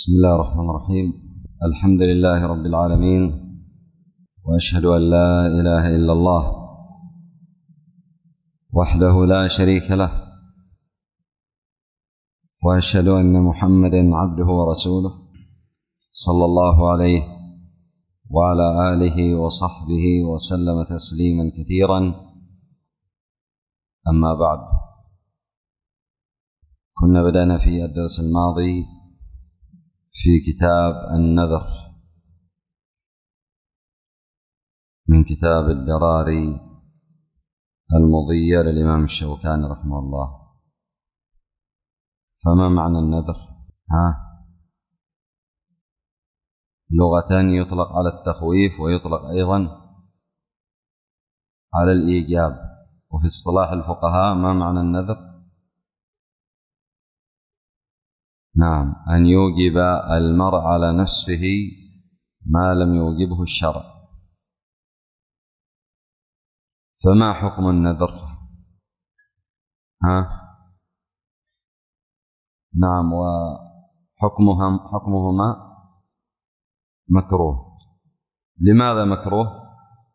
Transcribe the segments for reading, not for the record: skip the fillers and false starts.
بسم الله الرحمن الرحيم. الحمد لله رب العالمين، وأشهد أن لا إله إلا الله وحده لا شريك له، وأشهد أن محمدا عبده ورسوله صلى الله عليه وعلى آله وصحبه وسلم تسليما كثيرا. أما بعد، كنا بدأنا في الدرس الماضي في كتاب النذر من كتاب الدراري المضية للإمام الشوكاني رحمه الله. فما معنى النذر؟ لغة يطلق على التخويف ويطلق أيضا على الإيجاب. وفي اصطلاح الفقهاء ما معنى النذر؟ نعم، أن يوجب المرء على نفسه ما لم يوجبه الشرع. فما حكم النذر؟ نعم، وحكمهما مكروه. لماذا مكروه؟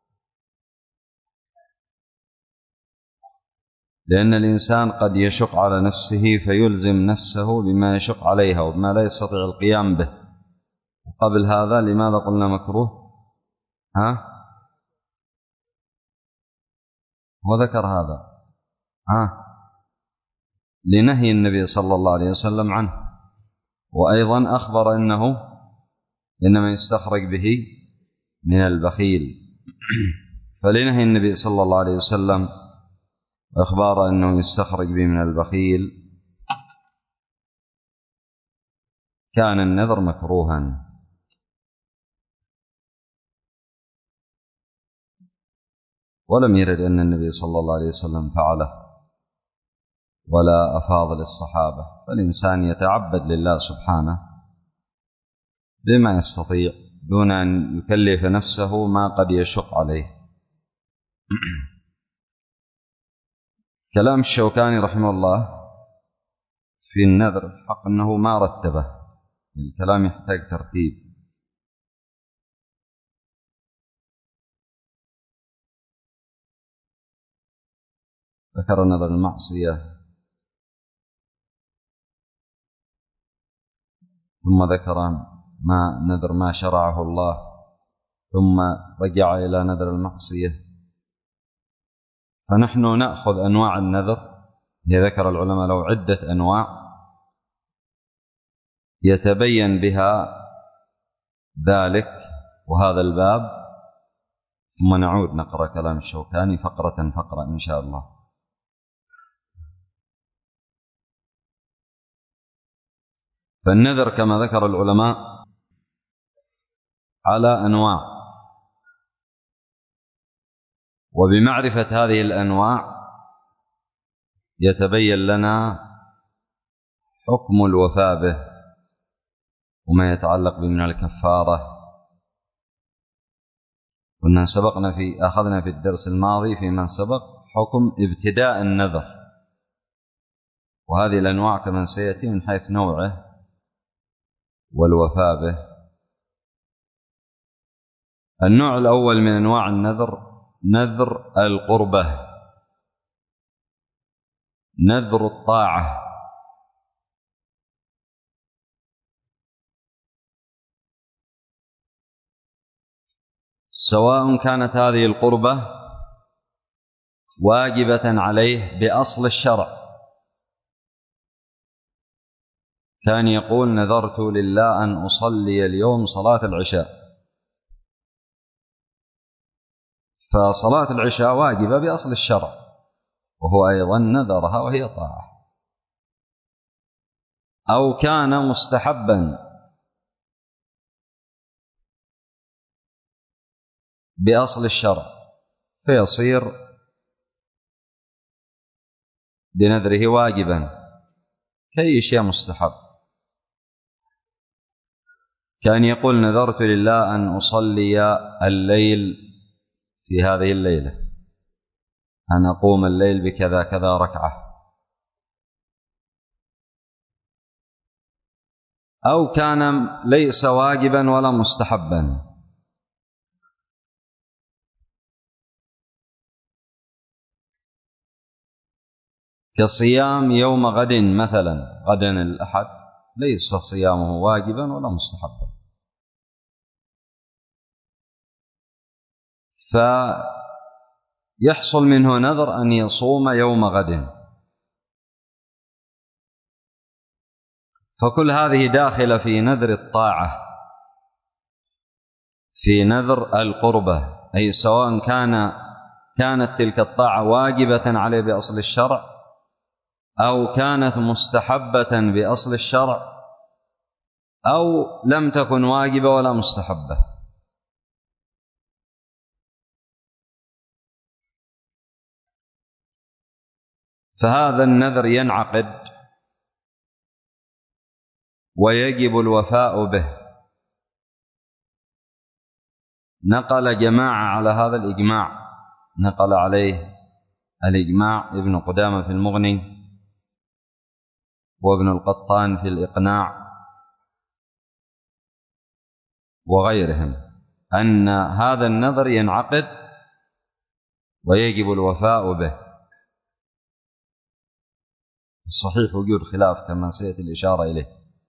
لأن الإنسان قد يشق على نفسه فيلزم نفسه بما يشق عليها وبما لا يستطيع القيام به. وقبل هذا لماذا قلنا مكروه؟ وذكر هذا لنهي النبي صلى الله عليه وسلم عنه، وأيضا أخبر إنما يستخرج به من البخيل. فلنهي النبي صلى الله عليه وسلم وإخبار أنه يستخرج به من البخيل كان النذر مكروها. ولم يرد أن النبي صلى الله عليه وسلم فعله ولا أفاضل الصحابة. فالإنسان يتعبد لله سبحانه بما يستطيع دون أن يكلف نفسه ما قد يشق عليه. كلام الشوكاني رحمه الله في النذر حق أنه ما رتبه، الكلام يحتاج ترتيب. ذكر نذر المعصية، ثم ذكر نذر ما شرعه الله، ثم رجع إلى نذر المعصية. فنحن نأخذ أنواع النذر. ذكر العلماء له عدة أنواع يتبين بها ذلك وهذا الباب، ثم نعود نقرأ كلام الشوكاني فقرة فقرة إن شاء الله. فالنذر كما ذكر العلماء على أنواع، وبمعرفة هذه الأنواع يتبين لنا حكم الوفاء به وما يتعلق به من الكفارة. كنا أخذنا في الدرس الماضي فيما سبق حكم ابتداء النذر، وهذه الأنواع كما سيأتي من حيث نوعه والوفاء به. النوع الأول من أنواع النذر نذر القربة، نذر الطاعة. سواء كانت هذه القربة واجبة عليه بأصل الشرع، كان يقول نذرت لله أن أصلي اليوم صلاة العشاء، فصلاة العشاء واجبة بأصل الشرع، وهو أيضا نذرها وهي طاعة. أو كان مستحبا بأصل الشرع فيصير بنذره واجبا كأي شيء مستحب. كان يقول نذرت لله أن أصلي الليل في هذه الليلة، أن أقوم الليل بكذا كذا ركعة. أو كان ليس واجبا ولا مستحبا. كصيام يوم غد مثلا، غدا الأحد ليس صيامه واجبا ولا مستحبا، فيحصل منه نذر أن يصوم يوم غد، فكل هذه داخلة في نذر الطاعة، في نذر القربة، أي سواء كانت تلك الطاعة واجبة عليه بأصل الشرع أو كانت مستحبة بأصل الشرع أو لم تكن واجبة ولا مستحبة. فهذا النذر ينعقد ويجب الوفاء به. نقل جماعة على هذا الإجماع، نقل عليه الإجماع ابن قدامة في المغني وابن القطان في الإقناع وغيرهم، أن هذا النذر ينعقد ويجب الوفاء به. الصحيح وجود خلاف كما سيأتي الإشارة إليه.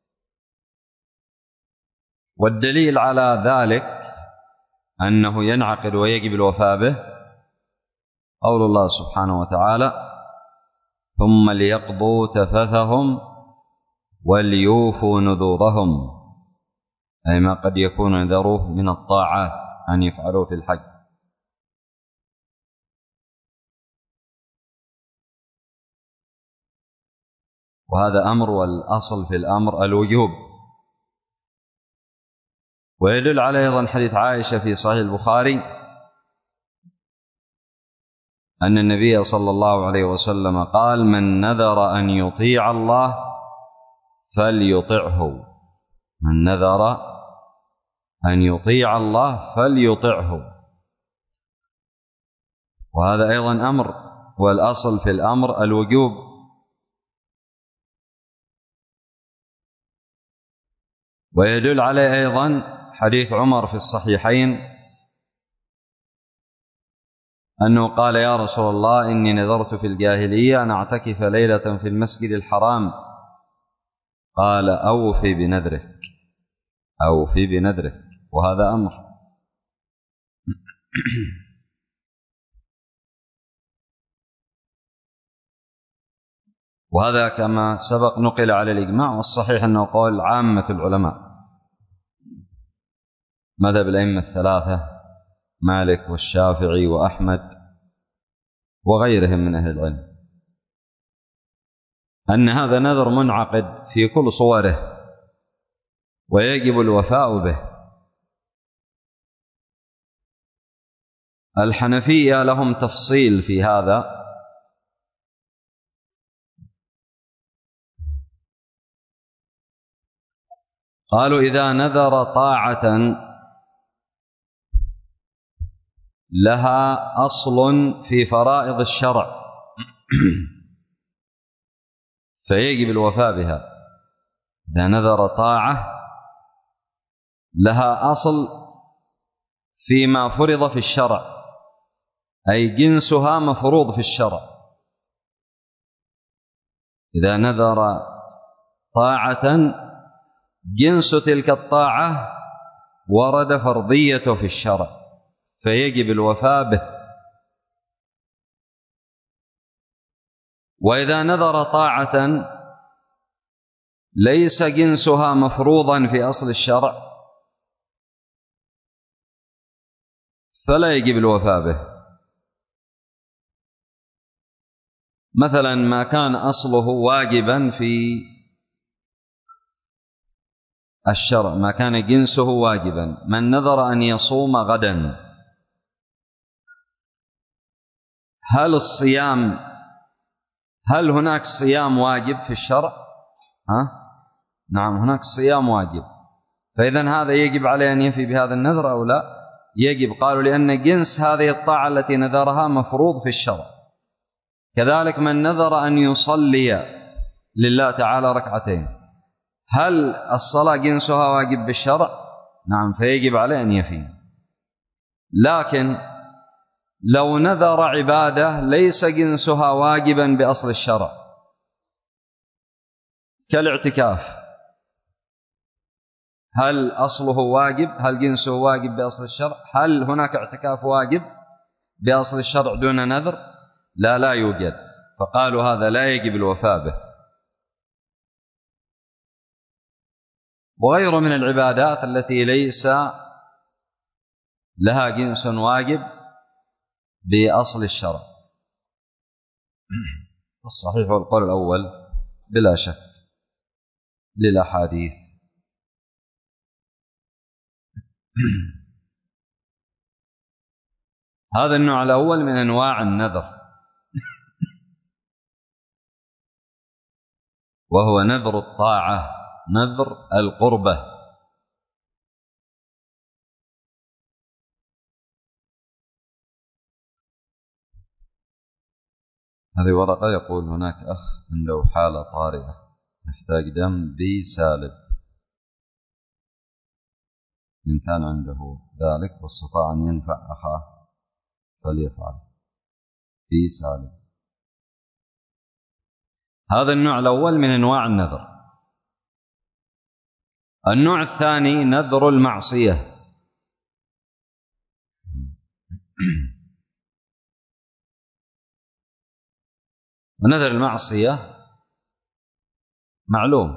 والدليل على ذلك أنه ينعقد ويجب الوفاء به قول الله سبحانه وتعالى: ثم ليقضوا تفثهم وليوفوا نذورهم، أي ما قد يكون نذروه من الطاعات أن يفعلوا في الحج. وهذا أمر، والأصل في الأمر الوجوب. ويدل عليه أيضا حديث عائشة في صحيح البخاري أن النبي صلى الله عليه وسلم قال: من نذر أن يطيع الله فليطعه، من نذر أن يطيع الله فليطعه. وهذا أيضا أمر، والأصل في الأمر الوجوب. ويدل عليه أيضا حديث عمر في الصحيحين أنه قال: يا رسول الله إني نذرت في الجاهلية أن أعتكف ليلة في المسجد الحرام. قال: أوفي بنذرك، أوفي بنذرك. وهذا أمر. وهذا كما سبق نقل على الإجماع، والصحيح أنه قول عامة العلماء، مذهب الأئمة الثلاثة مالك والشافعي وأحمد وغيرهم من أهل العلم، أن هذا نذر منعقد في كل صوره ويجب الوفاء به. الحنفية لهم تفصيل في هذا، قالوا: إذا نذر طاعة لها أصل في فرائض الشرع فيجب الوفاء بها. إذا نذر طاعة لها أصل فيما فرض في الشرع، أي جنسها مفروض في الشرع. إذا نذر طاعة جنس تلك الطاعة ورد فرضيته في الشرع فيجب الوفاء به. وإذا نذر طاعة ليس جنسها مفروضا في أصل الشرع فلا يجب الوفاء به. مثلا ما كان أصله واجبا في الشرع، ما كان جنسه واجبا، من نذر أن يصوم غدا، هل هناك صيام واجب في الشرع؟ نعم، هناك صيام واجب. فإذن هذا يجب عليه أن يفي بهذا النذر أو لا؟ يجب. قالوا: لأن جنس هذه الطاعة التي نذرها مفروض في الشرع. كذلك من نذر أن يصلي لله تعالى ركعتين، هل الصلاة جنسها واجب بالشرع؟ نعم، فيجب عليه أن يفي. لكن لو نذر عبادة ليس جنسها واجبا بأصل الشرع كالاعتكاف، هل أصله واجب؟ هل جنسه واجب بأصل الشرع؟ هل هناك اعتكاف واجب بأصل الشرع دون نذر؟ لا يوجد، فقالوا هذا لا يجب الوفاء به. وغيره من العبادات التي ليس لها جنس واجب بأصل الشرع. الصحيح والقول الأول بلا شك للأحاديث. هذا النوع الأول من أنواع النذر، وهو نذر الطاعة، نذر القربة. هذه ورقة يقول هناك أخ عنده حالة طارئة يحتاج دم بي سالب، إن كان عنده ذلك واستطاع أن ينفع أخاه فليفعل بي سالب. هذا النوع الأول من أنواع النذر. النوع الثاني نذر المعصية. ونذر المعصية معلوم،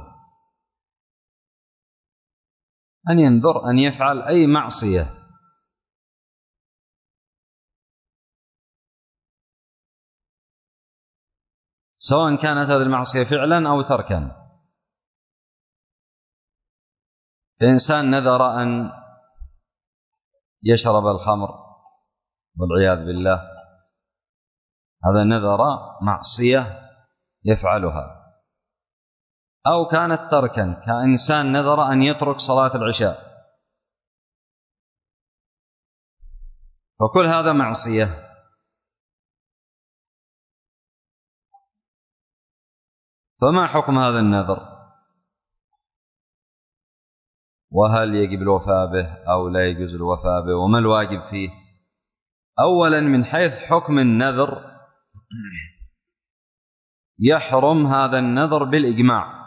أن ينذر أن يفعل أي معصية، سواء كانت هذه المعصية فعلا أو تركا. الإنسان نذر أن يشرب الخمر والعياذ بالله، هذا نذر معصية يفعلها. أو كانت تركا، كإنسان نذر أن يترك صلاة العشاء، فكل هذا معصية. فما حكم هذا النذر؟ وهل يجب الوفاء به أو لا يجوز الوفاء به؟ وما الواجب فيه؟ أولا من حيث حكم النذر، يحرم هذا النذر بالإجماع.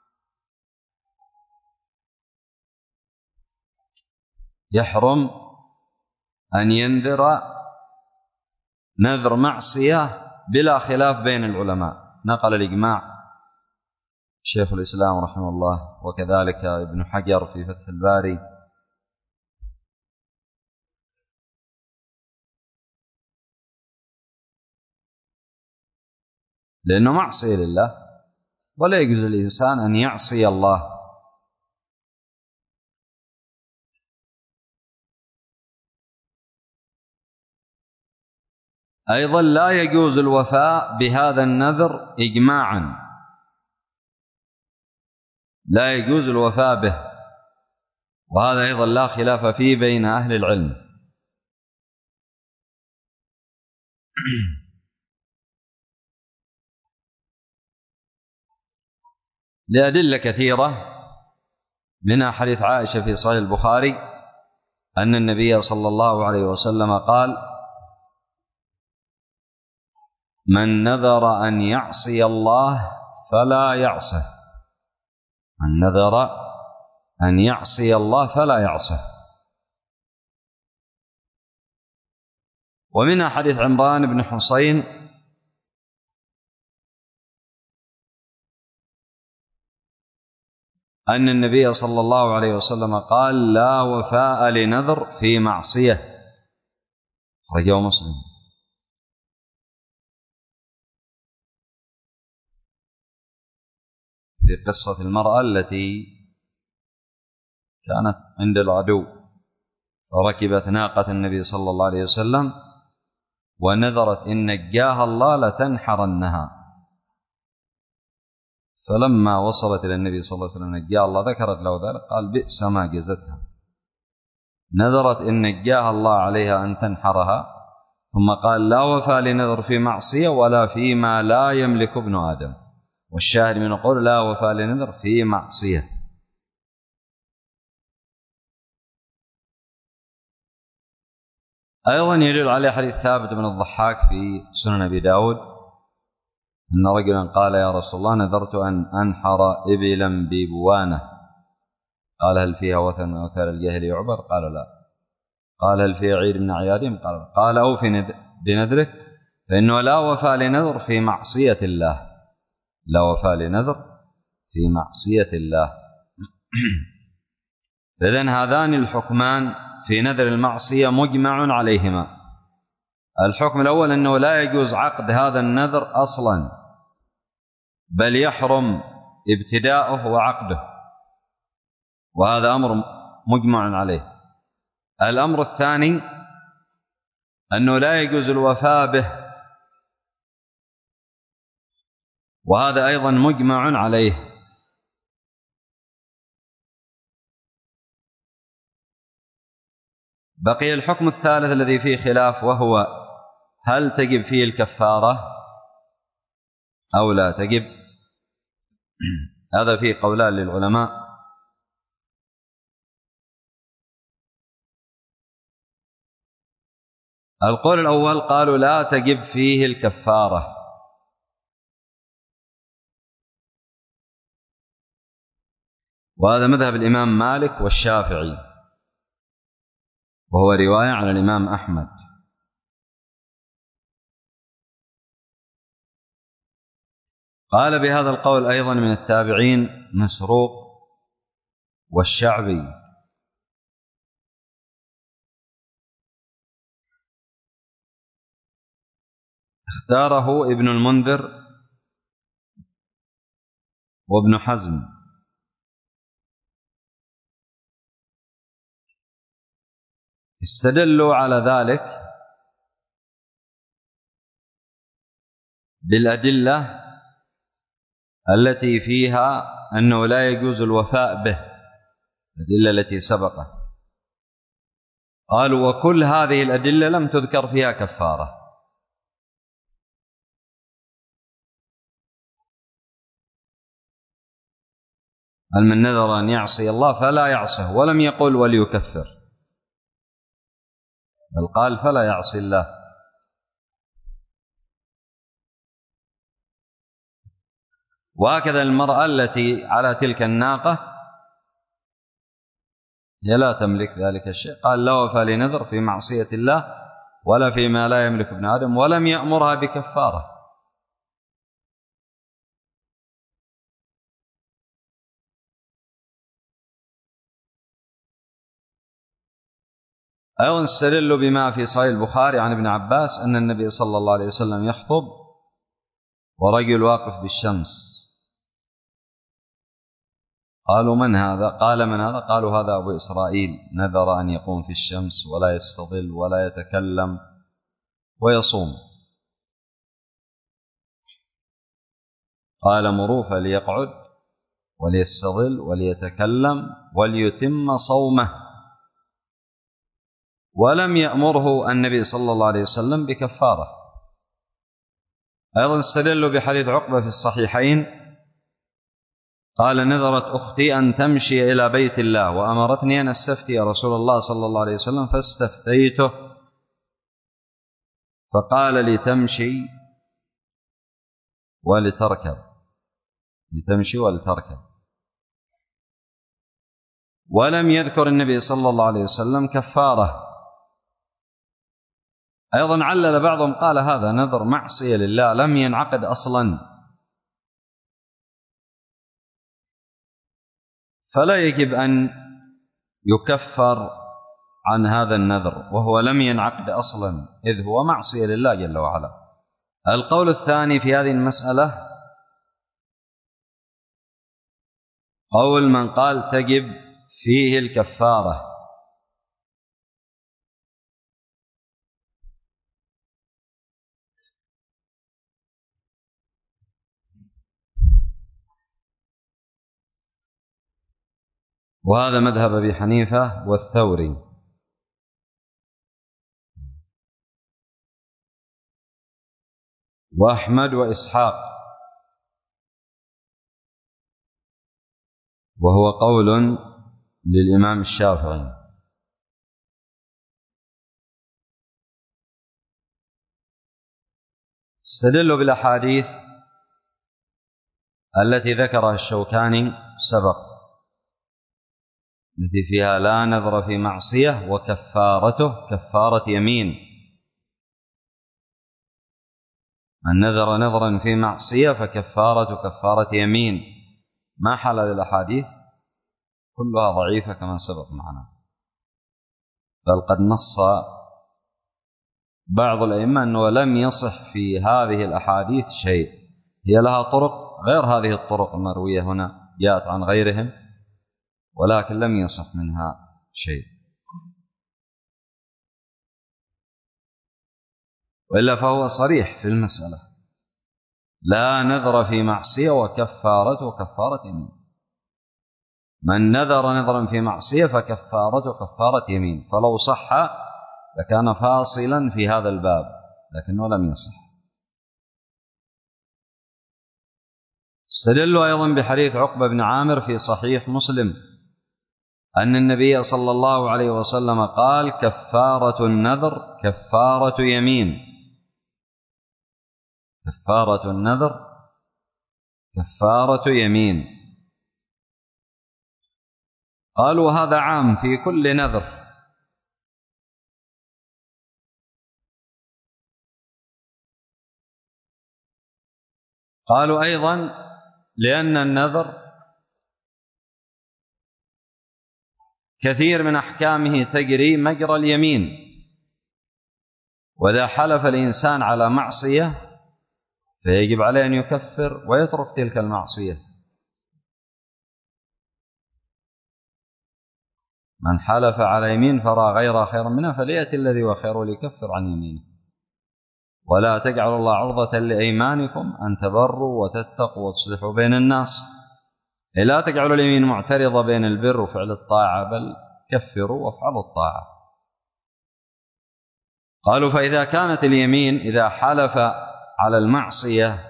يحرم أن ينذر نذر معصية بلا خلاف بين العلماء، نقل الإجماع شيخ الإسلام رحمه الله، وكذلك ابن حجر في فتح الباري. لأنه معصية لله، ولا يجوز للإنسان أن يعصي الله. أيضا لا يجوز الوفاء بهذا النذر إجماعا، لا يجوز الوفاء به، وهذا أيضا لا خلاف فيه بين أهل العلم. لأدلة كثيرة، منها حديث عائشة في صحيح البخاري أن النبي صلى الله عليه وسلم قال: من نذر أن يعصي الله فلا يعصه. من نذر أن يعصي الله فلا يعصه. ومنها حديث عمران بن حصين أن النبي صلى الله عليه وسلم قال: لا وفاء لنذر في معصية، أخرجه مسلم. في قصة المرأة التي كانت عند العدو فركبت ناقة النبي صلى الله عليه وسلم ونذرت إن نجاها الله لتنحرنها، فلما وصلت إلى النبي صلى الله عليه وسلم نجاها الله ذكرت له ذلك، قال: بئس ما جزتها. نذرت إن نجاها الله عليها أن تنحرها، ثم قال: لا وفاء لنذر في معصية ولا فيما لا يملك ابن آدم. والشاهد من القول لا وفاء لنذر في معصية. أيضا يدل عليه حديث ثابت بن الضحاك في سنن أبي داود أن رجلا قال يا رسول الله نذرت أن أنحر إبلا ببوانة، قال هل فيها وثن من أوثان الجاهل يعبر؟ قال لا. قال هل فيها عيد من أعيادهم؟ قال لا. قال أوفي بنذرك فإنه لا وفاء لنذر في معصية الله، لا وفاء لنذر في معصية الله. إذن هذان الحكمان في نذر المعصية مجمع عليهما. الحكم الأول أنه لا يجوز عقد هذا النذر أصلا، بل يحرم ابتداؤه وعقده، وهذا أمر مجمع عليه. الأمر الثاني أنه لا يجوز الوفاء به، وهذا أيضا مجمع عليه. بقي الحكم الثالث الذي فيه خلاف، وهو هل تجب فيه الكفارة أو لا تجب. هذا فيه قولان للعلماء. القول الأول قالوا لا تجب فيه الكفارة، وهذا مذهب الإمام مالك والشافعي، وهو رواية عن الإمام أحمد. قال بهذا القول أيضا من التابعين مسروق والشعبي. اختاره ابن المنذر وابن حزم. استدلوا على ذلك بالأدلة التي فيها أنه لا يجوز الوفاء به، الأدلة التي سبقت. قالوا وكل هذه الأدلة لم تذكر فيها كفارة. هل من نذر أن يعصي الله فلا يعصه، ولم يقل وليكفر، بل قال فلا يعصي الله. وهكذا المرأة التي على تلك الناقة هي لا تملك ذلك الشيء، قال لا وفاء لنذر في معصية الله ولا فيما لا يملك ابن آدم، ولم يأمرها بكفارة. أيضا استدلوا بما في صحيح البخاري عن ابن عباس أن النبي صلى الله عليه وسلم يخطب ورجل واقف بالشمس. قالوا من هذا؟ قال من هذا؟ قالوا هذا أبو إسرائيل نذر أن يقوم في الشمس ولا يستظل ولا يتكلم ويصوم. قال مروا فليقعد وليستظل وليتكلم وليتم صومه. ولم يأمره النبي صلى الله عليه وسلم بكفارة. أيضا استدلوا بحديث عقبة في الصحيحين قال نذرت أختي أن تمشي إلى بيت الله وأمرتني أن أستفتي رسول الله صلى الله عليه وسلم فاستفتيته فقال لتمشي ولتركب، لتمشي ولتركب. ولم يذكر النبي صلى الله عليه وسلم كفارة. أيضا علل بعضهم قال هذا نذر معصية لله لم ينعقد أصلا، فلا يجب أن يكفر عن هذا النذر وهو لم ينعقد أصلا، إذ هو معصية لله جل وعلا. القول الثاني في هذه المسألة قول من قال تجب فيه الكفارة. وهذا مذهب أبي حنيفة والثوري. وأحمد وإسحاق وهو قول للإمام الشافعي. استدلوا بالأحاديث التي ذكرها الشوكاني سبق، التي فيها لا نذر في معصية وكفارته كفارة يمين. من نذر نذرا في معصية فكفارة كفارة يمين. ما حل هذه الأحاديث؟ كلها ضعيفة كما سبق معنا، بل قد نص بعض الأئمة أنه لم يصح في هذه الأحاديث شيء. هي لها طرق غير هذه الطرق المروية هنا، جاءت عن غيرهم، ولكن لم يصح منها شيء. وإلا فهو صريح في المسألة: لا نذر في معصية وكفارته كفارة يمين. من نذر نذرا في معصية فكفارته كفارة يمين. فلو صح لكان فاصلا في هذا الباب، لكنه لم يصح. استدلوا أيضا بحديث عقبة بن عامر في صحيح مسلم أن النبي صلى الله عليه وسلم قال: كفارة النذر كفارة يمين. كفارة النذر كفارة يمين. قالوا هذا عام في كل نذر. قالوا أيضا لأن النذر كثير من أحكامه تجري مجرى اليمين، وإذا حلف الإنسان على معصية فيجب عليه أن يكفر ويترك تلك المعصية. من حلف على يمين فرأى غيرها خيرا منها فليأتي الذي هو خير ليكفر عن يمينه. ولا تجعلوا الله عرضة لأيمانكم أن تبروا وتتقوا وتصلحوا بين الناس. لا تجعلوا اليمين معترضة بين البر وفعل الطاعة، بل كفروا وافعلوا الطاعة. قالوا فإذا كانت اليمين إذا حلف على المعصية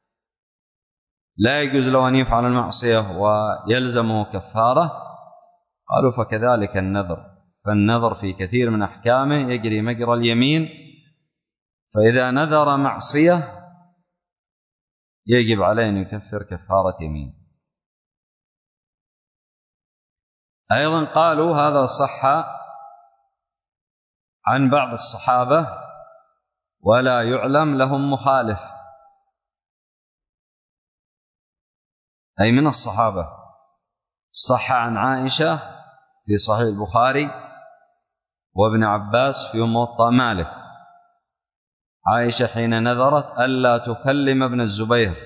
لا يجوز له أن يفعل المعصية ويلزمه كفارة، قالوا فكذلك النذر. فالنذر في كثير من أحكامه يجري مجرى اليمين، فإذا نذر معصية يجب عليه أن يكفر كفارة يمين. أيضا قالوا هذا صح عن بعض الصحابة ولا يعلم لهم مخالف، أي من الصحابة. صح عن عائشة في صحيح البخاري وابن عباس في موطأ مالك. عائشة حين نذرت ألا تكلم ابن الزبير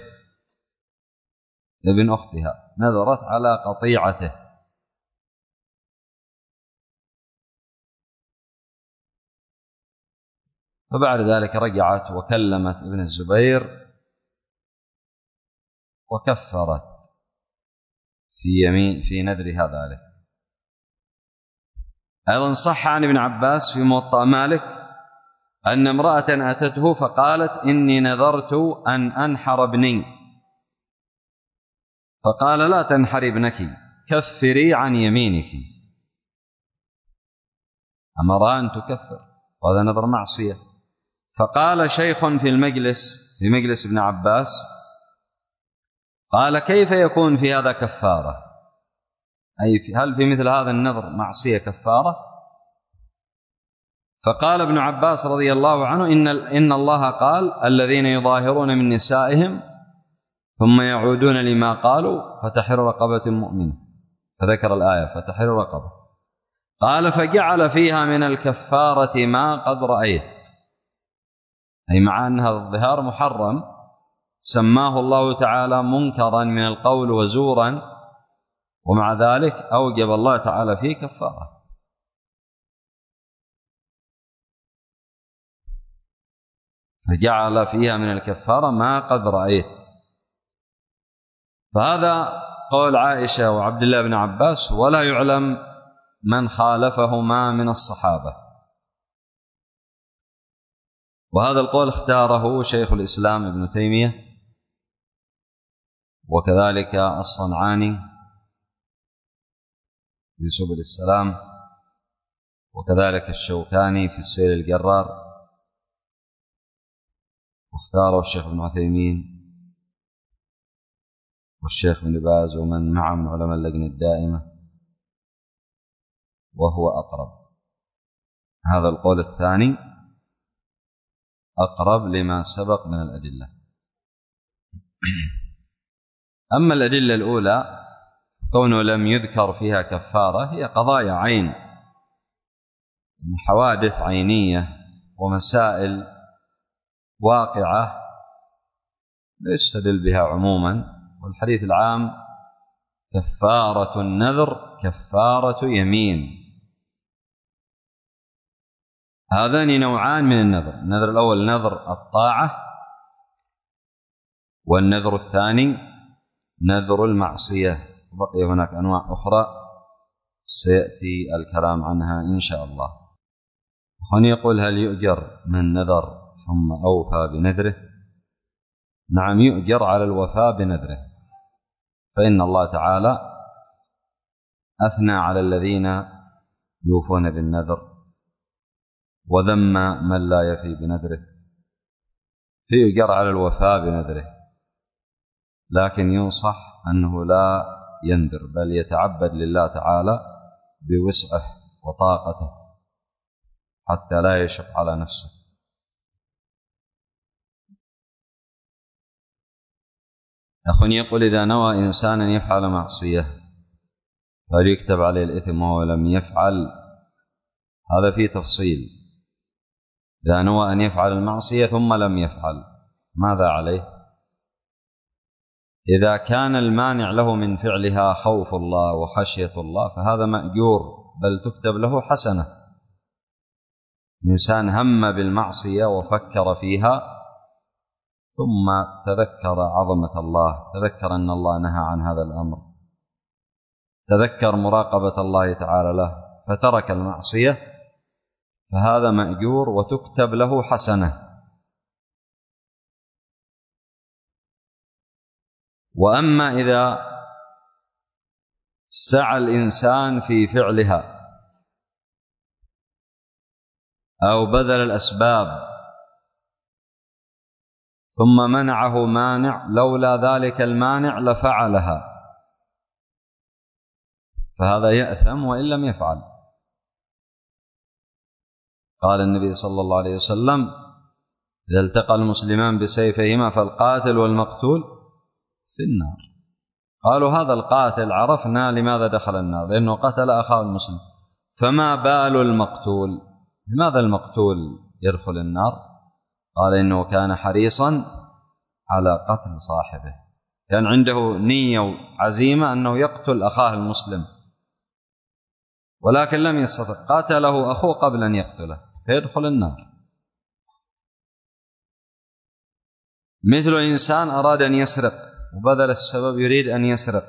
ابن أختها، نذرت على قطيعته، فبعد ذلك رجعت وكلمت ابن الزبير وكفرت في نذرها ذلك. أيضا صح عن ابن عباس في موطأ مالك أن امرأة أتته فقالت: إني نذرت أن أنحر ابني، فقال: لا تنحري ابنك، كفري عن يمينك. أمرها أن تكفر، وهذا نذر معصية. فقال شيخ في مجلس ابن عباس، قال: كيف يكون في هذا كفارة؟ أي هل في مثل هذا النذر معصية كفارة؟ فقال ابن عباس رضي الله عنه: إن الله قال: الذين يظاهرون من نسائهم ثم يعودون لما قالوا فتحرير رقبة مؤمنة، فذكر الآية فتحرير رقبة. قال: فجعل فيها من الكفارة ما قد رأيت، أي مع أن هذا الظهار محرم سماه الله تعالى منكرا من القول وزورا، ومع ذلك أوجب الله تعالى فيه كفارة. فجعل فيها من الكفارة ما قد رأيت. فهذا قول عائشة وعبد الله بن عباس، ولا يعلم من خالفهما من الصحابة. وهذا القول اختاره شيخ الإسلام ابن تيمية، وكذلك الصنعاني في سبل السلام، وكذلك الشوكاني في السيل الجرار، واختاره الشيخ ابن عثيمين والشيخ ابن باز ومن معه من علماء اللجنة الدائمة، وهو أقرب. هذا القول الثاني أقرب لما سبق من الأدلة. أما الأدلة الأولى كونه لم يذكر فيها كفارة هي قضايا عين، حوادث عينية ومسائل واقعة لا يستدل بها عموما. والحديث العام كفارة النذر كفارة يمين. هذان نوعان من النذر، النذر الأول نذر الطاعة، والنذر الثاني نذر المعصية، وبقي هناك أنواع أخرى سيأتي الكلام عنها إن شاء الله. هنا يقول هل يؤجر من نذر ثم أوفى بنذره؟ نعم، يؤجر على الوفاء بنذره، فإن الله تعالى أثنى على الذين يوفون بالنذر وذم من لا يفي بنذره، فيؤجر على الوفاء بنذره، لكن ينصح أنه لا ينذر بل يتعبد لله تعالى بوسعه وطاقته حتى لا يشق على نفسه. أخ يقول إذا نوى إنسانا يفعل معصية فهل يكتب عليه الإثم وهو لم يفعل؟ هذا فيه تفصيل. إذا نوى أن يفعل المعصية ثم لم يفعل ماذا عليه؟ إذا كان المانع له من فعلها خوف الله وخشية الله فهذا مأجور، بل تكتب له حسنة. إنسان هم بالمعصية وفكر فيها ثم تذكر عظمة الله، تذكر أن الله نهى عن هذا الأمر، تذكر مراقبة الله تعالى له فترك المعصية، فهذا مأجور وتكتب له حسنة. وأما إذا سعى الإنسان في فعلها أو بذل الأسباب ثم منعه مانع لولا ذلك المانع لفعلها، فهذا يأثم وإن لم يفعل. قال النبي صلى الله عليه وسلم إذا التقى المسلمان بسيفيهما فالقاتل والمقتول في النار. قالوا هذا القاتل عرفنا لماذا دخل النار، لأنه قتل أخاه المسلم، فما بال المقتول؟ لماذا المقتول يدخل النار؟ قال إنه كان حريصا على قتل صاحبه، كان عنده نية وعزيمة أنه يقتل أخاه المسلم ولكن لم يستطع، قاتله أخوه قبل أن يقتله فيدخل النار. مثل إنسان أراد أن يسرق وبذل السبب يريد أن يسرق،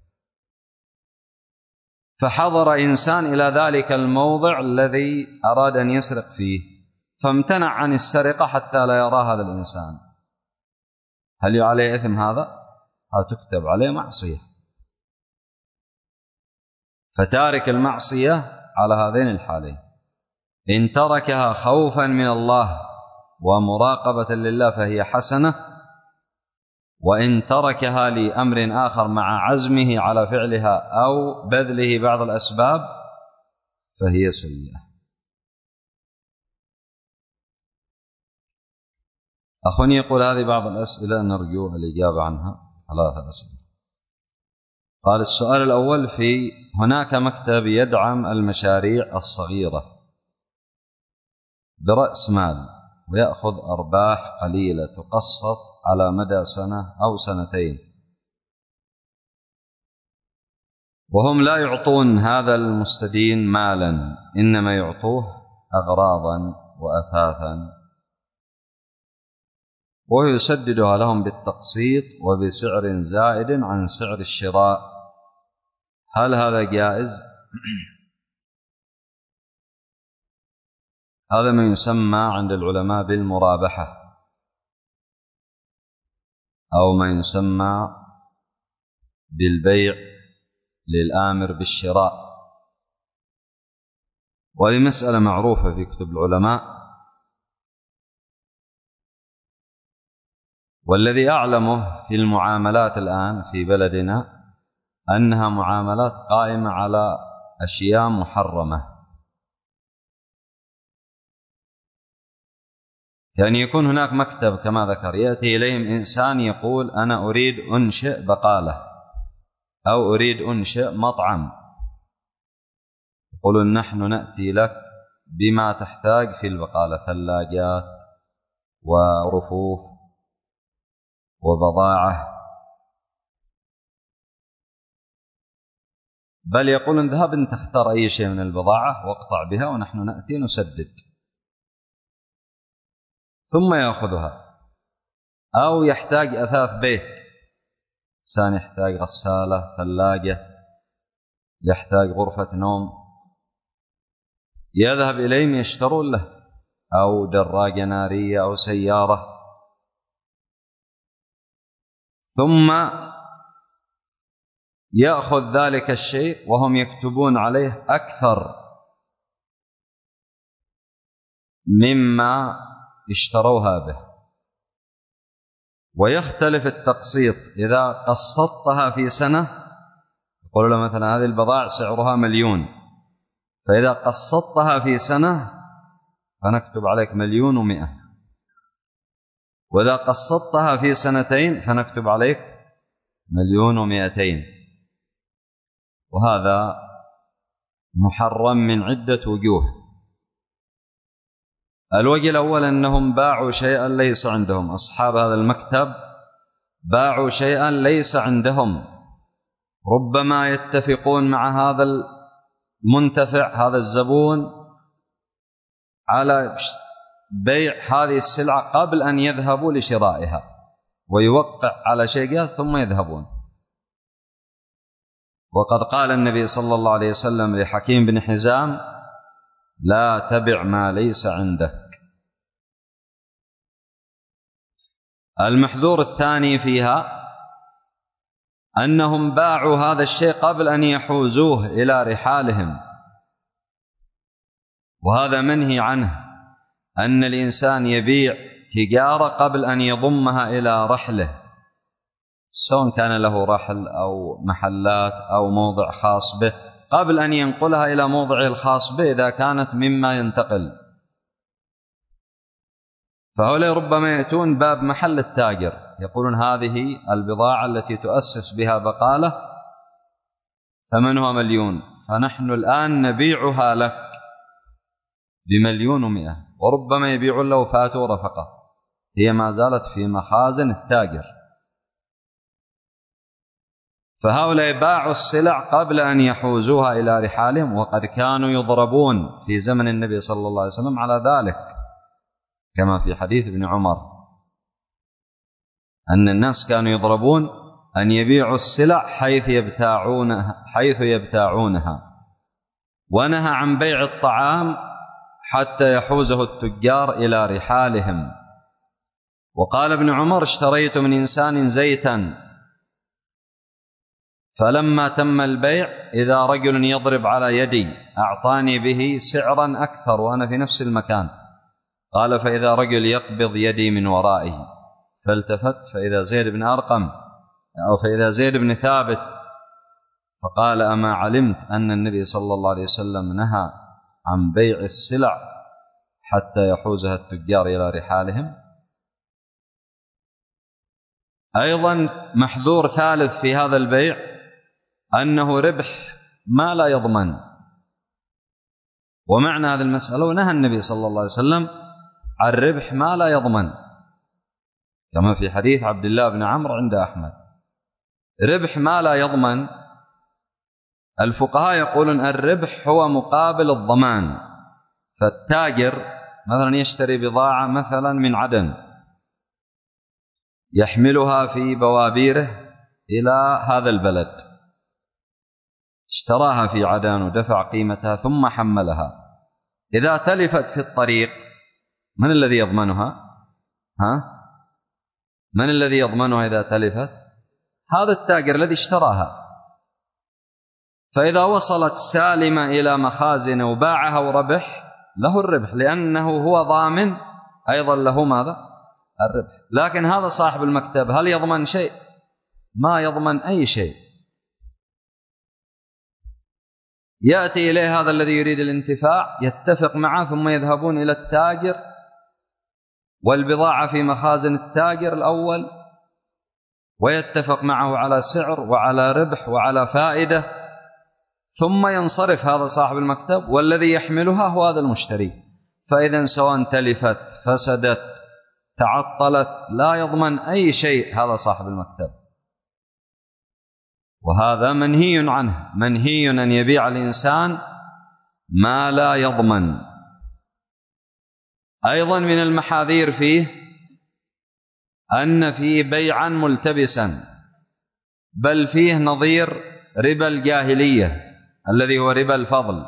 فحضر إنسان إلى ذلك الموضع الذي أراد أن يسرق فيه فامتنع عن السرقة حتى لا يرى هذا الإنسان، هل عليه إثم هذا؟ تكتب عليه معصية. فتارك المعصية على هذين الحالين، إن تركها خوفا من الله ومراقبة لله فهي حسنة، وإن تركها لأمر آخر مع عزمه على فعلها أو بذله بعض الأسباب فهي سيئة. أخوني يقول هذه بعض الأسئلة نرجو الإجابة عنها، 3 أسئلة. قال السؤال الأول هناك مكتب يدعم المشاريع الصغيرة برأس مال ويأخذ أرباح قليلة تقسط على مدى سنة أو سنتين، وهم لا يعطون هذا المستدين مالا إنما يعطوه أغراضا وأثاثا ويسددها لهم بالتقسيط وبسعر زائد عن سعر الشراء، هل هذا جائز؟ هذا ما يسمى عند العلماء بالمرابحة أو ما يسمى بالبيع للآمر بالشراء، وهذه مسألة معروفة في كتب العلماء، والذي أعلمه في المعاملات الآن في بلدنا أنها معاملات قائمة على أشياء محرمة. يعني يكون هناك مكتب كما ذكر، يأتي إليهم إنسان يقول أنا أريد أنشئ بقالة أو أريد أنشئ مطعم، يقولون نحن نأتي لك بما تحتاج في البقالة، ثلاجات ورفوف وبضاعة، بل يقولون اذهب أن تختار أي شيء من البضاعة واقطع بها ونحن نأتي نسدد، ثم يأخذها. أو يحتاج أثاث بيت، إنسان يحتاج غسالة، ثلاجة، يحتاج غرفة نوم، يذهب إليهم يشترون له، أو دراجة نارية أو سيارة، ثم يأخذ ذلك الشيء وهم يكتبون عليه أكثر مما اشتروها به. ويختلف التقسيط، إذا قسطتها في سنة يقول له مثلا هذه البضائع سعرها 1,000,000، فإذا قسطتها في سنة فنكتب عليك 1,100,000، وإذا قسطتها في سنتين فنكتب عليك 1,200,000. وهذا محرم من عدة وجوه. الوجه الأول أنهم باعوا شيئا ليس عندهم، أصحاب هذا المكتب باعوا شيئا ليس عندهم، ربما يتفقون مع هذا المنتفع هذا الزبون على بيع هذه السلعة قبل أن يذهبوا لشرائها، ويوقع على شيء ثم يذهبون. وقد قال النبي صلى الله عليه وسلم لحكيم بن حزام لا تبع ما ليس عندك. المحذور الثاني فيها أنهم باعوا هذا الشيء قبل أن يحوزوه إلى رحالهم، وهذا منهي عنه، أن الإنسان يبيع تجارة قبل أن يضمها إلى رحله، سواء كان له رحل أو محلات أو موضع خاص به، قبل أن ينقلها إلى موضعه الخاص به إذا كانت مما ينتقل. فهؤلاء ربما يأتون باب محل التاجر يقولون هذه البضاعة التي تؤسس بها بقالة ثمنها 1,000,000، فنحن الآن نبيعها لك ب1,100,000، وربما يبيعون له فاتورة فقط، هي ما زالت في مخازن التاجر. فهؤلاء باعوا السلع قبل أن يحوزوها إلى رحالهم، وقد كانوا يضربون في زمن النبي صلى الله عليه وسلم على ذلك، كما في حديث ابن عمر أن الناس كانوا يضربون أن يبيعوا السلع حيث يبتاعونها. ونهى عن بيع الطعام حتى يحوزه التجار إلى رحالهم. وقال ابن عمر اشتريت من إنسان زيتا، فلما تم البيع إذا رجل يضرب على يدي أعطاني به سعرا أكثر وأنا في نفس المكان، قال فإذا رجل يقبض يدي من ورائه، فالتفت فإذا زيد بن أرقم أو فإذا زيد بن ثابت، فقال أما علمت أن النبي صلى الله عليه وسلم نهى عن بيع السلع حتى يحوزها التجار إلى رحالهم. أيضا محذور ثالث في هذا البيع أنه ربح ما لا يضمن. ومعنى هذه المسألة ونهى النبي صلى الله عليه وسلم عن ربح ما لا يضمن، كما في حديث عبد الله بن عمرو عند أحمد. ربح ما لا يضمن، الفقهاء يقولون الربح هو مقابل الضمان. فالتاجر مثلا يشتري بضاعة مثلا من عدن، يحملها في بوابيره إلى هذا البلد، اشتراها في عدن ودفع قيمتها ثم حملها، إذا تلفت في الطريق من الذي يضمنها؟ من الذي يضمنها إذا تلفت؟ هذا التاجر الذي اشتراها. فإذا وصلت سالمة إلى مخازن وباعها وربح له الربح، لأنه هو ضامن أيضا له ماذا؟ الربح. لكن هذا صاحب المكتب هل يضمن شيء؟ ما يضمن أي شيء. يأتي إليه هذا الذي يريد الانتفاع، يتفق معه، ثم يذهبون إلى التاجر والبضاعة في مخازن التاجر الأول، ويتفق معه على سعر وعلى ربح وعلى فائدة، ثم ينصرف هذا صاحب المكتب، والذي يحملها هو هذا المشتري. فإذا سواء تلفت، فسدت، تعطلت، لا يضمن أي شيء هذا صاحب المكتب. وهذا منهي عنه، منهي أن يبيع الإنسان ما لا يضمن. أيضا من المحاذير فيه أن فيه بيعا ملتبسا، بل فيه نظير ربا الجاهلية الذي هو ربا الفضل.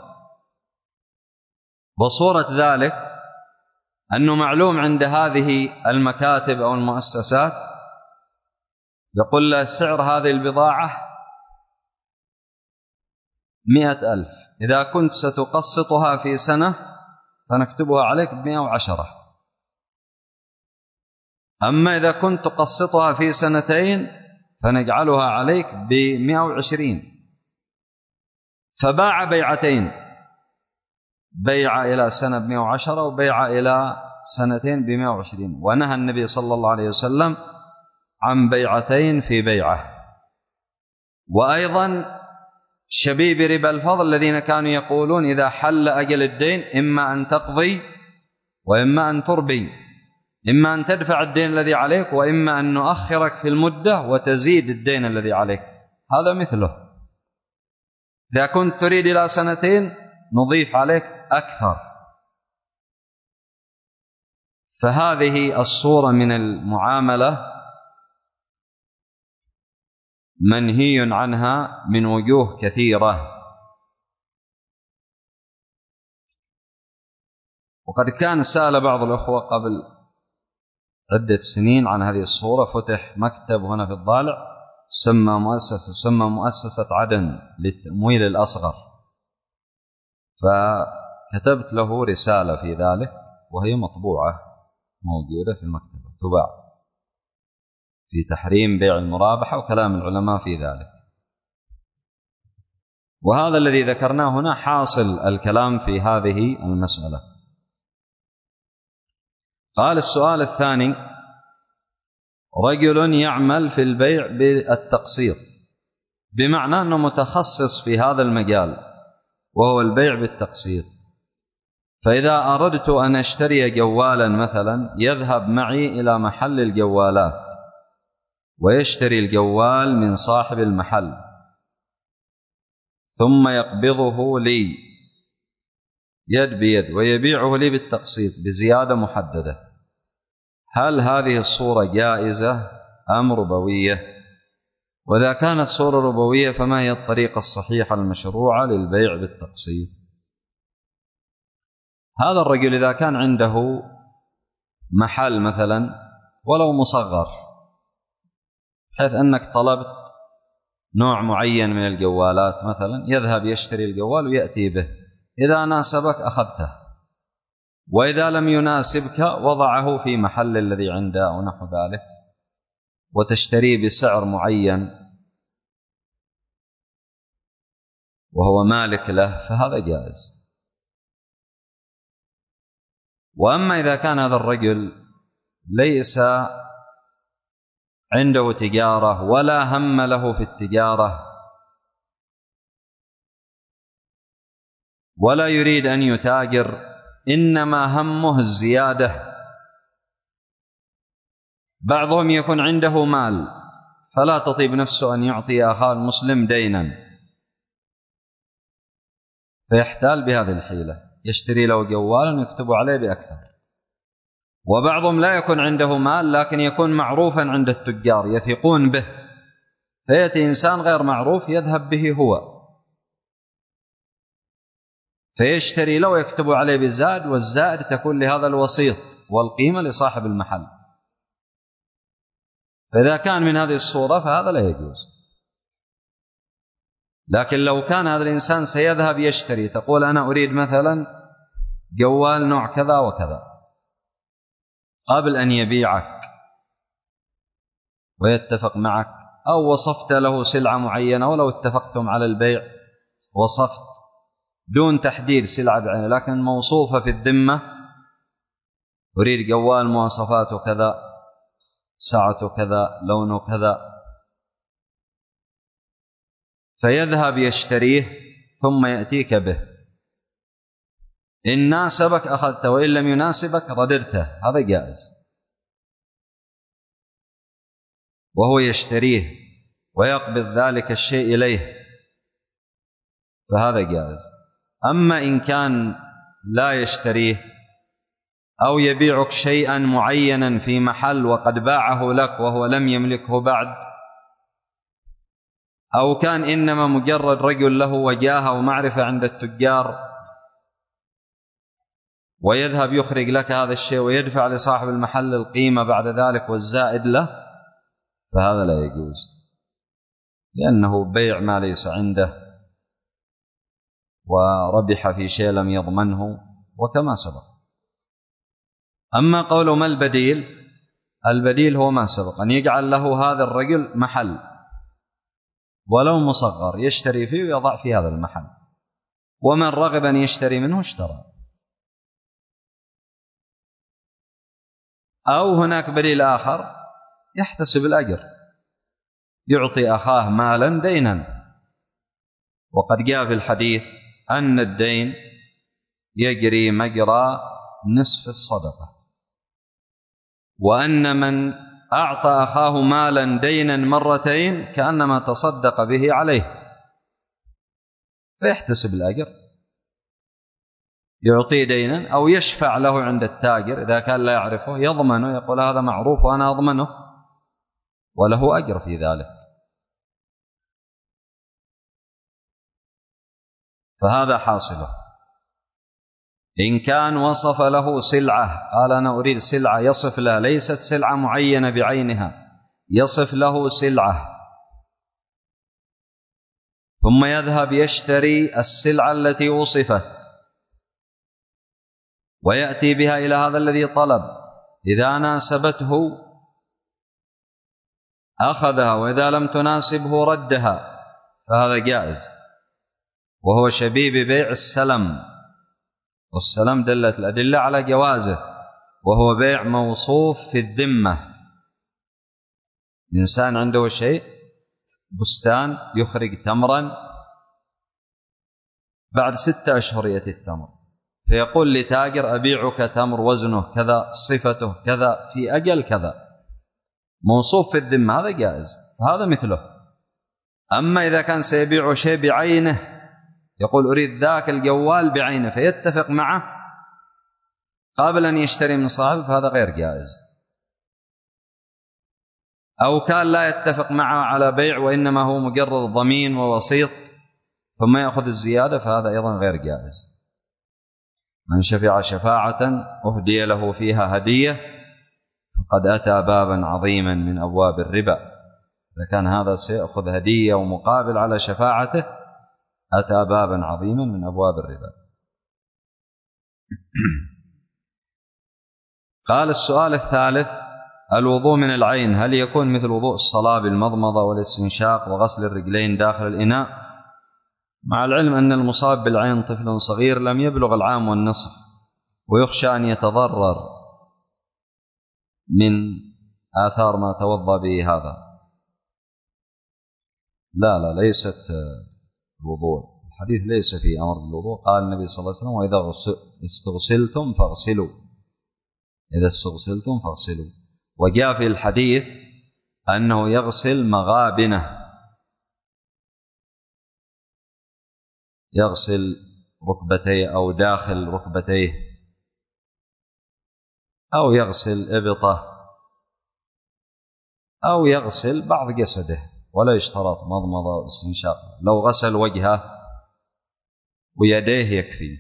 وصورة ذلك أنه معلوم عند هذه المكاتب أو المؤسسات يقول له سعر هذه البضاعة 100,000، إذا كنت ستقسطها في سنة فنكتبها عليك ب110، أما إذا كنت تقسطها في سنتين فنجعلها عليك ب120. فباع بيعتين، بيع إلى سنة ب110 وبيع إلى سنتين ب120. ونهى النبي صلى الله عليه وسلم عن بيعتين في بيعة. وأيضا شبيب ربا الفضل الذين كانوا يقولون إذا حل أجل الدين إما أن تقضي وإما أن تربي، إما أن تدفع الدين الذي عليك وإما أن نؤخرك في المدة وتزيد الدين الذي عليك. هذا مثله، إذا كنت تريد إلى سنتين نضيف عليك أكثر. فهذه الصورة من المعاملة منهي عنها من وجوه كثيرة. وقد كان سأل بعض الأخوة قبل عدة سنين عن هذه الصورة، فتح مكتب هنا في الضالع سمى مؤسسة عدن للتمويل الأصغر، فكتبت له رسالة في ذلك وهي مطبوعة موجودة في المكتبة تباع، في تحريم بيع المرابحة وكلام العلماء في ذلك. وهذا الذي ذكرناه هنا حاصل الكلام في هذه المسألة. قال السؤال الثاني: رجل يعمل في البيع بالتقسيط، بمعنى أنه متخصص في هذا المجال وهو البيع بالتقسيط، فإذا أردت أن أشتري جوالا مثلا يذهب معي إلى محل الجوالات ويشتري الجوال من صاحب المحل ثم يقبضه لي يد بيد ويبيعه لي بالتقسيط بزيادة محددة، هل هذه الصورة جائزة أم ربوية؟ وإذا كانت صورة ربوية فما هي الطريقة الصحيحة المشروعة للبيع بالتقسيط؟ هذا الرجل إذا كان عنده محل مثلا ولو مصغر، بحيث أنك طلبت نوع معين من الجوالات مثلا، يذهب يشتري الجوال ويأتي به، إذا ناسبك أخذته، وإذا لم يناسبك وضعه في محل الذي عنده أو نحو ذلك وتشتريه بسعر معين وهو مالك له، فهذا جائز. وأما إذا كان هذا الرجل ليس عنده تجارة ولا هم له في التجارة ولا يريد أن يتاجر، إنما همه الزيادة، بعضهم يكون عنده مال فلا تطيب نفسه أن يعطي أخاه المسلم دينا فيحتال بهذه الحيلة، يشتري له جوالا يكتب عليه بأكثر. وبعضهم لا يكون عنده مال لكن يكون معروفا عند التجار يثقون به، فيأتي إنسان غير معروف يذهب به هو فيشتري له ويكتب عليه بالزاد، والزائد تكون لهذا الوسيط والقيمة لصاحب المحل. فإذا كان من هذه الصورة فهذا لا يجوز. لكن لو كان هذا الإنسان سيذهب يشتري، تقول أنا أريد مثلا جوال نوع كذا وكذا، قبل أن يبيعك ويتفق معك، أو وصفت له سلعة معينة، ولو اتفقتم على البيع وصفت دون تحديد سلعة بعينها لكن موصوفة في الذمة، أريد جوال مواصفاته كذا، سعته كذا، لونه كذا، فيذهب يشتريه ثم يأتيك به، إن ناسبك أخذته وإن لم يناسبك رددته، هذا جائز، وهو يشتريه ويقبض ذلك الشيء إليه فهذا جائز. أما إن كان لا يشتريه أو يبيعك شيئا معينا في محل وقد باعه لك وهو لم يملكه بعد، أو كان إنما مجرد رجل له وجاهة ومعرفة عند التجار ويذهب يخرج لك هذا الشيء ويدفع لصاحب المحل القيمة بعد ذلك والزائد له، فهذا لا يجوز، لأنه بيع ما ليس عنده وربح في شيء لم يضمنه، وكما سبق. أما قوله ما البديل؟ البديل هو ما سبق، أن يجعل له هذا الرجل محل ولو مصغر يشتري فيه ويضع في هذا المحل، ومن رغب أن يشتري منه اشترى. أو هناك بديل آخر يحتسب الأجر، يعطي أخاه مالا دينا، وقد جاء في الحديث أن الدين يجري مجرى نصف الصدقة، وأن من أعطى أخاه مالا دينا مرتين كأنما تصدق به عليه، فيحتسب الأجر، يعطيه دينا أو يشفع له عند التاجر إذا كان لا يعرفه، يضمنه، يقول هذا معروف وأنا أضمنه، وله أجر في ذلك. فهذا حاصله. إن كان وصف له سلعة، قال أنا أريد سلعة، يصف له ليست سلعة معينة بعينها، يصف له سلعة، ثم يذهب يشتري السلعة التي وصفت ويأتي بها إلى هذا الذي طلب، إذا ناسبته أخذها وإذا لم تناسبه ردها، فهذا جائز، وهو شبيه ببيع السلم، والسلم دلت الأدلة على جوازه، وهو بيع موصوف في الذمة. إنسان عنده شيء، بستان، يخرج تمرا، بعد 6 أشهر يأتي التمر، فيقول لتاجر أبيعك تمر وزنه كذا، صفته كذا، في أجل كذا، موصوف في الذمة، هذا جائز، فهذا مثله. أما إذا كان سيبيع شيء بعينه، يقول أريد ذاك الجوال بعينه، فيتفق معه قبل أن يشتري من صاحب، فهذا غير جائز. أو كان لا يتفق معه على بيع وإنما هو مجرد ضمين ووسيط ثم يأخذ الزيادة، فهذا أيضا غير جائز. من شفع شفاعة أهدي له فيها هدية فقد أتى بابا عظيما من أبواب الربا. إذا كان هذا سيأخذ هدية ومقابل على شفاعته، أتى بابا عظيما من أبواب الربا. قال السؤال الثالث: الوضوء من العين هل يكون مثل وضوء الصلاة بالمضمضة والاستنشاق وغسل الرجلين داخل الإناء؟ مع العلم أن المصاب بالعين طفل صغير لم يبلغ العام والنصف، ويخشى أن يتضرر من آثار ما توضأ به هذا. لا ليست الوضوء، الحديث ليس فيه أمر بالوضوء. قال النبي صلى الله عليه وسلم: وإذا استغسلتم فاغسلوا، إذا استغسلتم فاغسلوا. وجاء في الحديث أنه يغسل مغابنه، يغسل ركبتيه أو داخل ركبتيه، أو يغسل إبطه، أو يغسل بعض جسده، ولا يشترط مضمضة واستنشاق. لو غسل وجهه ويديه يكفي.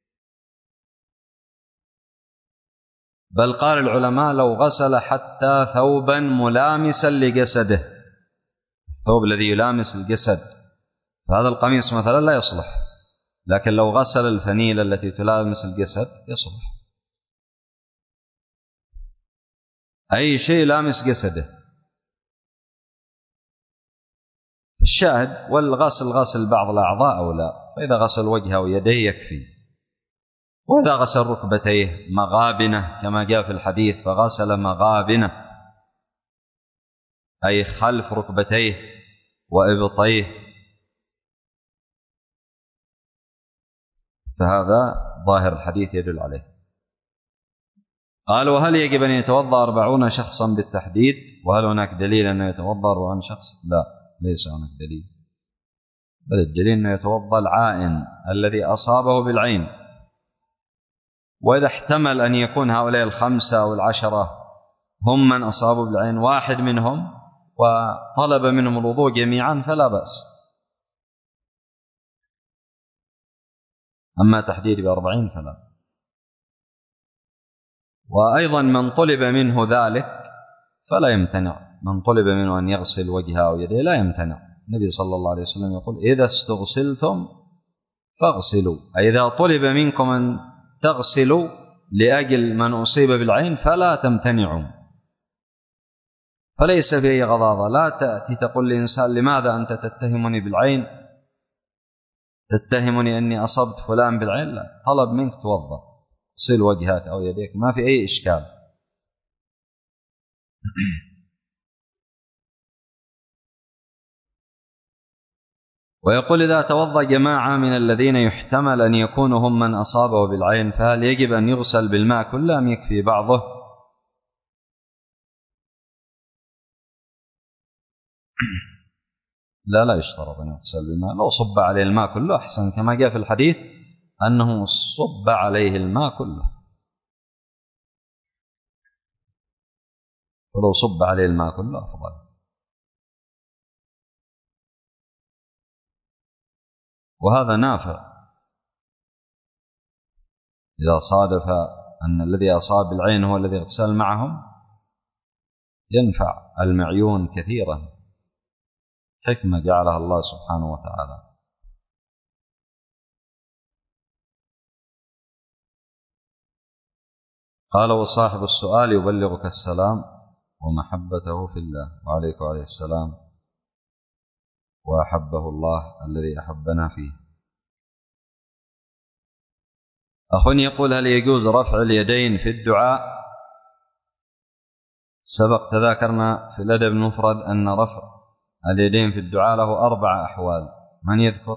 بل قال العلماء: لو غسل حتى ثوبا ملامسا لجسده، الثوب الذي يلامس الجسد، فهذا القميص مثلا لا يصلح، لكن لو غسل الفنيلة التي تلامس الجسد يصلح، أي شيء لامس جسده. الشاهد والغسل غسل بعض الأعضاء أو لا، فإذا غسل وجهه ويديه يكفي، وإذا غسل ركبتيه مغابنة كما جاء في الحديث فغسل مغابنة أي خلف ركبتيه وإبطيه، فهذا ظاهر الحديث يدل عليه. قال وهل يجب أن يتوضأ 40 شخصا بالتحديد؟ وهل هناك دليل أنه يتوضأ 40 شخص؟ لا، ليس هناك دليل، بل الدليل أنه يتوضأ العائن الذي أصابه بالعين. وإذا احتمل أن يكون هؤلاء 5 أو 10 هم من أصابوا بالعين، واحد منهم وطلب منهم الوضوء جميعا فلا بأس. أما تحديد ب40 فلا. وأيضا من طلب منه ذلك فلا يمتنع، من طلب منه أن يغسل وجهه أو يديه لا يمتنع. النبي صلى الله عليه وسلم يقول إذا استغسلتم فاغسلوا، أي إذا طلب منكم أن تغسلوا لأجل من أصيب بالعين فلا تمتنعوا. فليس فيه غضاضة، لا تأتي تقول لإنسان لماذا أنت تتهمني بالعين، تتهمني أني أصبت فلان بالعين، لا، طلب منك توضأ، اغسل وجهك أو يديك، ما في أي إشكال. ويقول إذا توضأ جماعة من الذين يحتمل أن يكونوا هم من أصابه بالعين فهل يجب أن يغسل بالماء كله أم يكفي بعضه؟ لا يشترط أن يغسل بالماء، لو صب عليه الماء كله أحسن، كما جاء في الحديث أنه صب عليه الماء كله، ولو صب عليه الماء كله أفضل. وهذا نافع إذا صادف أن الذي أصاب بالعين هو الذي اغتسل معهم، ينفع المعيون كثيرا، حكمة جعلها الله سبحانه وتعالى. قال وصاحب السؤال يبلغك السلام ومحبته في الله، وعليك وعليه السلام، وأحبه الله الذي أحبنا فيه. أخ يقول هل يجوز رفع اليدين في الدعاء؟ سبق تذاكرنا في الأدب المفرد أن رفع اليدين في الدعاء له 4 أحوال، من يذكر؟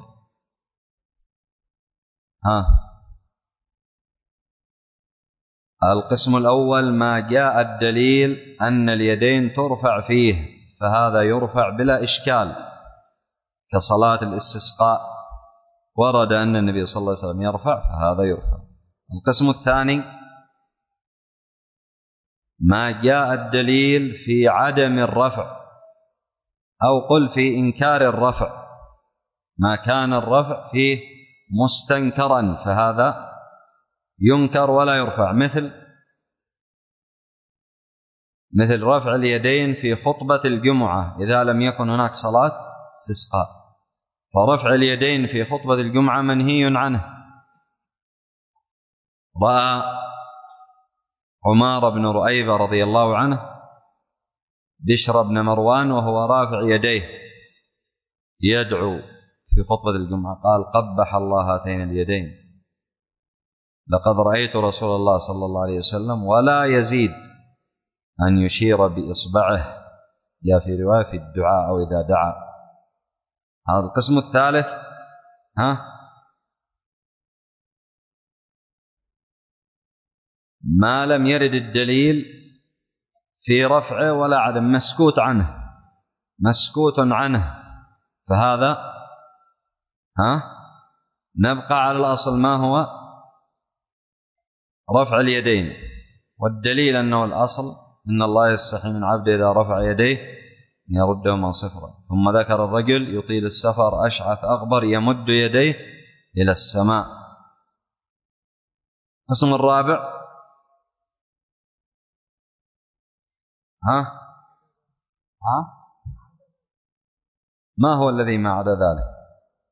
القسم الأول ما جاء الدليل أن اليدين ترفع فيه فهذا يرفع بلا إشكال، كصلاة الاستسقاء ورد أن النبي صلى الله عليه وسلم يرفع فهذا يرفع. القسم الثاني ما جاء الدليل في عدم الرفع، أو قل في إنكار الرفع، ما كان الرفع فيه مستنكرا فهذا ينكر ولا يرفع، مثل رفع اليدين في خطبة الجمعة إذا لم يكن هناك صلاة استسقاء، فرفع اليدين في خطبة الجمعة منهي عنه. رأى عمار بن رؤيبة رضي الله عنه بشر بن مروان وهو رافع يديه يدعو في خطبة الجمعة، قال قبح الله هاتين اليدين، لقد رأيت رسول الله صلى الله عليه وسلم ولا يزيد أن يشير بإصبعه، يا في رواية في الدعاء أو إذا دعا. هذا القسم الثالث ما لم يرد الدليل في رفعه ولا عدم، مسكوت عنه فهذا نبقى على الأصل ما هو رفع اليدين، والدليل أنه الأصل إن الله يستحي من عبده إذا رفع يديه يردهما صفرا. ثم ذكر الرجل يطيل السفر أشعث أغبر يمد يديه إلى السماء. القسم الرابع ما هو الذي ما عدا ذلك؟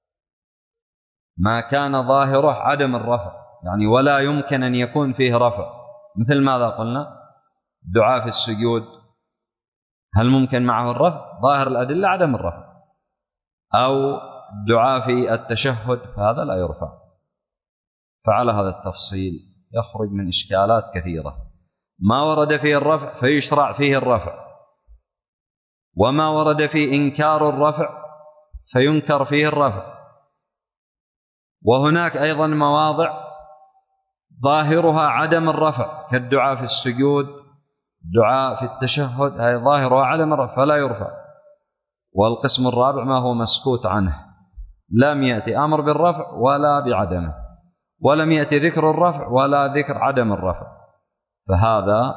ما كان ظاهره عدم الرفع، يعني ولا يمكن أن يكون فيه رفع، مثل ماذا قلنا؟ دعاء في السجود هل ممكن معه الرفع؟ ظاهر الأدلة عدم الرفع. أو دعاء في التشهد فهذا لا يرفع. فعلى هذا التفصيل يخرج من إشكالات كثيرة. ما ورد فيه الرفع فيشرع فيه الرفع، وما ورد فيه إنكار الرفع فينكر فيه الرفع. وهناك أيضا مواضع ظاهرها عدم الرفع كالدعاء في السجود، دعاء في التشهد، هي ظاهرها عدم الرفع فلا يرفع. والقسم الرابع ما هو مسكوت عنه، لم يأتي أمر بالرفع ولا بعدمه، ولم يأتي ذكر الرفع ولا ذكر عدم الرفع، فهذا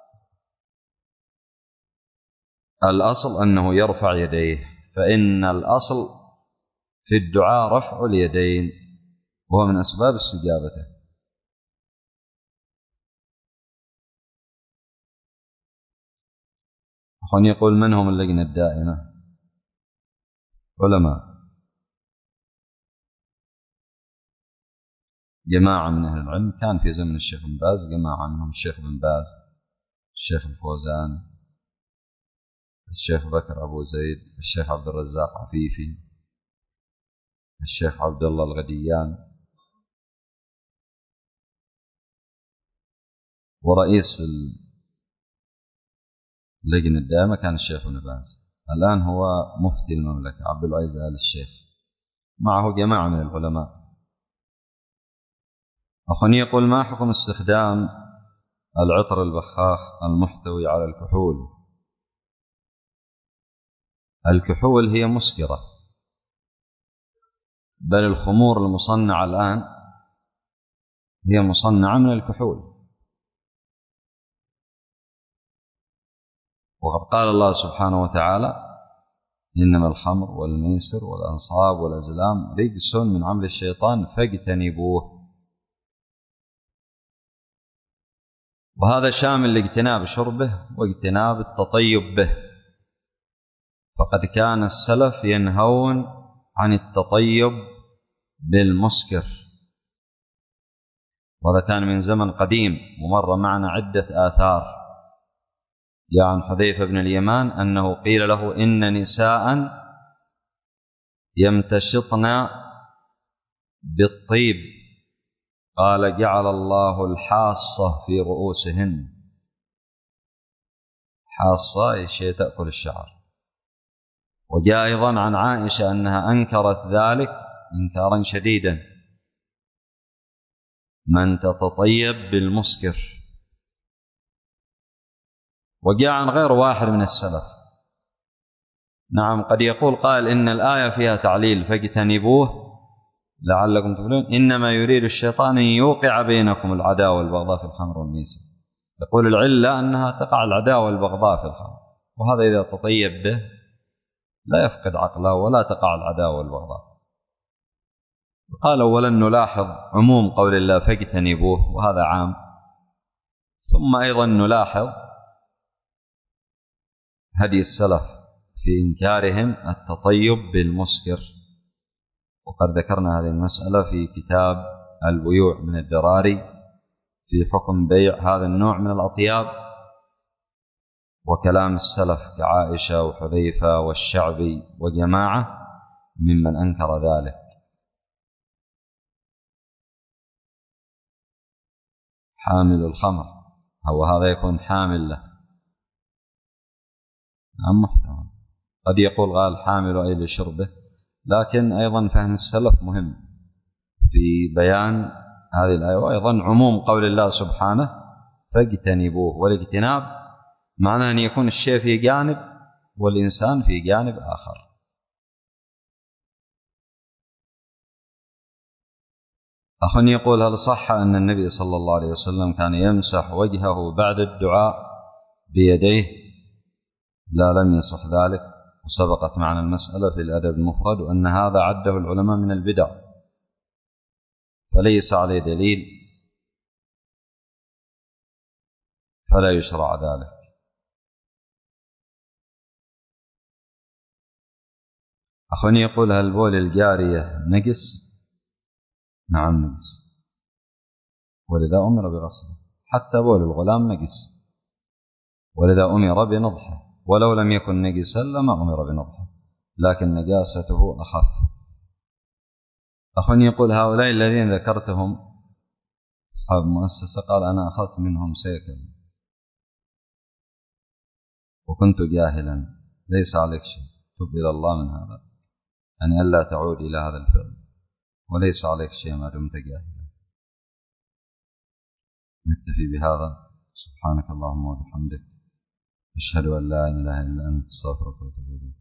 الأصل أنه يرفع يديه. فإن الأصل في الدعاء رفع اليدين، وهو من أسباب استجابته. أخوان يقول من هم اللجنة الدائمة؟ علماء، جماعة من أهل العلم، كان في زمن الشيخ بن باز جماعة منهم الشيخ بن باز، الشيخ الفوزان، الشيخ بكر أبو زيد، الشيخ عبد الرزاق عفيفي، الشيخ عبد الله الغديان، ورئيس اللجنة الدائمة كان الشيخ بن باز. الآن هو مفتي المملكة عبد العزيز آل الشيخ، معه جماعة من العلماء. أخواني يقول ما حكم استخدام العطر البخاخ المحتوي على الكحول؟ الكحول هي مسكرة، بل الخمور المصنعة الآن هي مصنعة من الكحول. وقد قال الله سبحانه وتعالى إنما الخمر والميسر والأنصاب والأزلام رجس من عمل الشيطان فاجتنبوه. وهذا شامل لاجتناب شربه واجتناب التطيب به، فقد كان السلف ينهون عن التطيب بالمسكر، وهذا كان من زمن قديم. ومر معنا عدة آثار جاء عن حذيفة بن اليمان أنه قيل له إن نساء يمتشطن بالطيب، قال جعل الله الحاصة في رؤوسهن. حاصة شيء تأكل الشعر. وجاء أيضا عن عائشة أنها أنكرت ذلك إنكارا شديدا، من تتطيب بالمسكر. وجاء عن غير واحد من السلف. نعم، قد يقول قائل إن الآية فيها تعليل فاجتنبوه لعلكم تفلحون، إنما يريد الشيطان أن يوقع بينكم العداوة والبغضاء في الخمر والميسر. يقول العلة أنها تقع العداوة والبغضاء في الخمر، وهذا إذا تطيب به لا يفقد عقله ولا تقع العداوة والبغضاء. قال أولا نلاحظ عموم قول الله فاجتنبوه، وهذا عام. ثم أيضا نلاحظ هدي السلف في إنكارهم التطيب بالمسكر، وقد ذكرنا هذه المسألة في كتاب البيوع من الدراري في حكم بيع هذا النوع من الأطياب، وكلام السلف كعائشة وحذيفة والشعبي وجماعة ممن أنكر ذلك. حامل الخمر هو هذا يكون حامل له، نعم محتمل. قد يقول قال حامل أي لشربه، لكن أيضا فهم السلف مهم في بيان هذه الآية. وأيضا عموم قول الله سبحانه فاجتنبوه، والاجتناب معناه أن يكون الشيء في جانب والإنسان في جانب آخر. أخ يقول هل صح أن النبي صلى الله عليه وسلم كان يمسح وجهه بعد الدعاء بيديه؟ لا، لم يصح ذلك، وسبقت معنا المسألة في الأدب المفرد، وأن هذا عده العلماء من البدع، فليس عليه دليل فلا يشرع ذلك. أخ يقول هل بول الجارية نجس؟ نعم نجس، ولذا أمر بغسله، حتى بول الغلام نجس، ولذا أمر بنضحه، ولو لم يكن نجسا لما أمر بنضحه، لكن نجاسته أخف. أخ يقول هؤلاء الذين ذكرتهم أصحاب المؤسسة قال أنا أخذت منهم سيكل وكنت جاهلا، ليس عليك شيء، تب إلى الله من هذا، يعني ألا تعود إلى هذا الفعل، وليس عليك شيء ما دمت جاهلا. نكتفي بهذا، سبحانك اللهم وبحمدك، أشهد أن لا إله إلا أنت، أستغفرك وأتوب إليك.